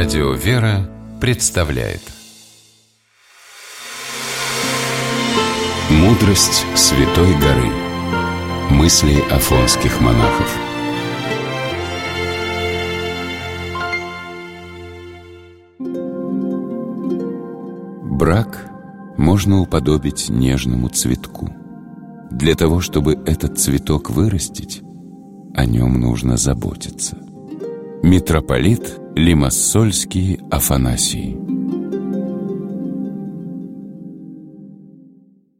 Радио «Вера» представляет «Мудрость Святой горы». Мысли афонских монахов. Брак можно уподобить нежному цветку. Для того, чтобы этот цветок вырастить, о нем нужно заботиться. Митрополит Лимассольский Афанасий.